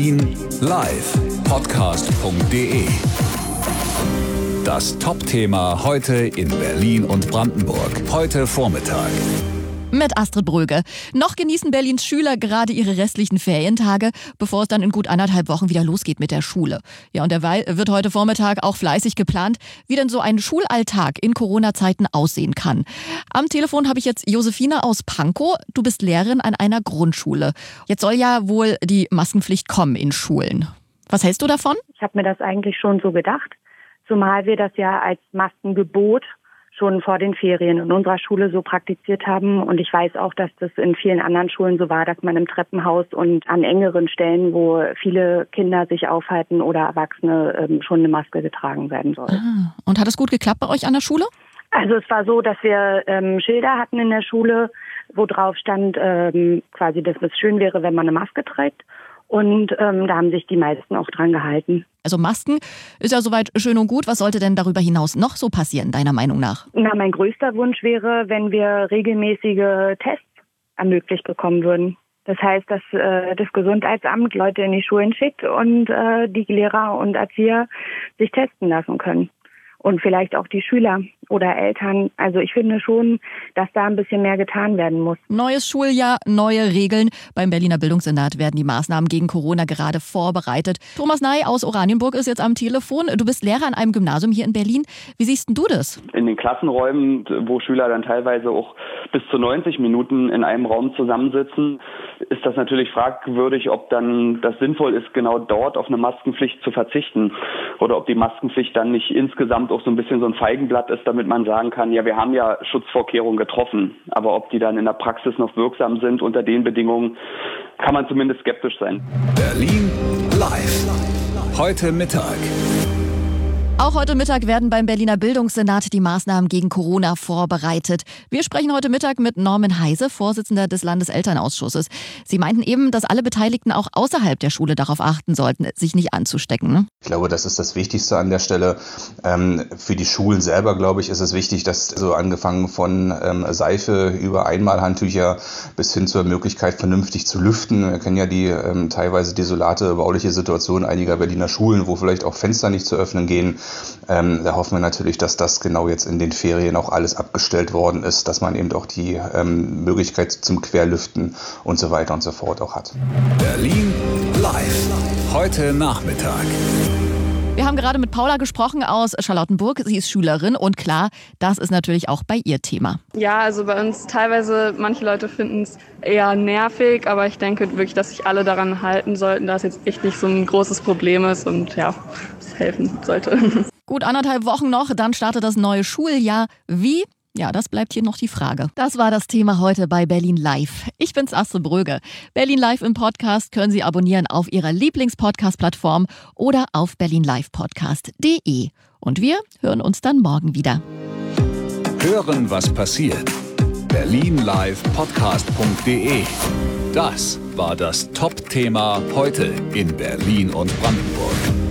Berlin live podcast.de. Das Top-Thema heute in Berlin und Brandenburg. Heute Vormittag. Mit Astrid Bröge. Noch genießen Berlins Schüler gerade ihre restlichen Ferientage, bevor es dann in gut 1,5 Wochen wieder losgeht mit der Schule. Ja, und derweil wird heute Vormittag auch fleißig geplant, wie denn so ein Schulalltag in Corona-Zeiten aussehen kann. Am Telefon habe ich jetzt Josephine aus Pankow. Du bist Lehrerin an einer Grundschule. Jetzt soll ja wohl die Maskenpflicht kommen in Schulen. Was hältst du davon? Ich habe mir das eigentlich schon so gedacht, zumal wir das ja als Maskengebot schon vor den Ferien in unserer Schule so praktiziert haben. Und ich weiß auch, dass das in vielen anderen Schulen so war, dass man im Treppenhaus und an engeren Stellen, wo viele Kinder sich aufhalten oder Erwachsene, schon eine Maske getragen werden soll. Und hat es gut geklappt bei euch an der Schule? Also es war so, dass wir Schilder hatten in der Schule, wo drauf stand, quasi, dass es schön wäre, wenn man eine Maske trägt. Und da haben sich die meisten auch dran gehalten. Also Masken ist ja soweit schön und gut. Was sollte denn darüber hinaus noch so passieren, deiner Meinung nach? Na, mein größter Wunsch wäre, wenn wir regelmäßige Tests ermöglicht bekommen würden. Das heißt, dass das Gesundheitsamt Leute in die Schulen schickt und die Lehrer und Erzieher sich testen lassen können. Und vielleicht auch die Schüler oder Eltern. Also ich finde schon, dass da ein bisschen mehr getan werden muss. Neues Schuljahr, neue Regeln. Beim Berliner Bildungssenat werden die Maßnahmen gegen Corona gerade vorbereitet. Thomas Ney aus Oranienburg ist jetzt am Telefon. Du bist Lehrer an einem Gymnasium hier in Berlin. Wie siehst denn du das? In den Klassenräumen, wo Schüler dann teilweise auch bis zu 90 Minuten in einem Raum zusammensitzen, ist das natürlich fragwürdig, ob dann das sinnvoll ist, genau dort auf eine Maskenpflicht zu verzichten. Oder ob die Maskenpflicht dann nicht insgesamt auch so ein bisschen so ein Feigenblatt ist, damit man sagen kann, ja, wir haben ja Schutzvorkehrungen getroffen. Aber ob die dann in der Praxis noch wirksam sind unter den Bedingungen, kann man zumindest skeptisch sein. Berlin live. Heute Mittag. Auch heute Mittag werden beim Berliner Bildungssenat die Maßnahmen gegen Corona vorbereitet. Wir sprechen heute Mittag mit Norman Heise, Vorsitzender des Landeselternausschusses. Sie meinten eben, dass alle Beteiligten auch außerhalb der Schule darauf achten sollten, sich nicht anzustecken, ne? Ich glaube, das ist das Wichtigste an der Stelle. Für die Schulen selber, glaube ich, ist es wichtig, dass so angefangen von Seife über Einmalhandtücher bis hin zur Möglichkeit, vernünftig zu lüften. Wir kennen ja die teilweise desolate bauliche Situation einiger Berliner Schulen, wo vielleicht auch Fenster nicht zu öffnen gehen. Da hoffen wir natürlich, dass das genau jetzt in den Ferien auch alles abgestellt worden ist, dass man eben auch die Möglichkeit zum Querlüften und so weiter und so fort auch hat. Berlin live. Heute Nachmittag. Wir haben gerade mit Paula gesprochen aus Charlottenburg. Sie ist Schülerin und klar, das ist natürlich auch bei ihr Thema. Ja, also bei uns teilweise, manche Leute finden es eher nervig, aber ich denke wirklich, dass sich alle daran halten sollten, dass es jetzt echt nicht so ein großes Problem ist und ja, es helfen sollte. Gut 1,5 Wochen noch, dann startet das neue Schuljahr. Wie? Ja, das bleibt hier noch die Frage. Das war das Thema heute bei Berlin Live. Ich bin's, Astrid Bröge. Berlin Live im Podcast können Sie abonnieren auf Ihrer Lieblings-Podcast-Plattform oder auf berlinlivepodcast.de. Und wir hören uns dann morgen wieder. Hören, was passiert. berlinlivepodcast.de. Das war das Top-Thema heute in Berlin und Brandenburg.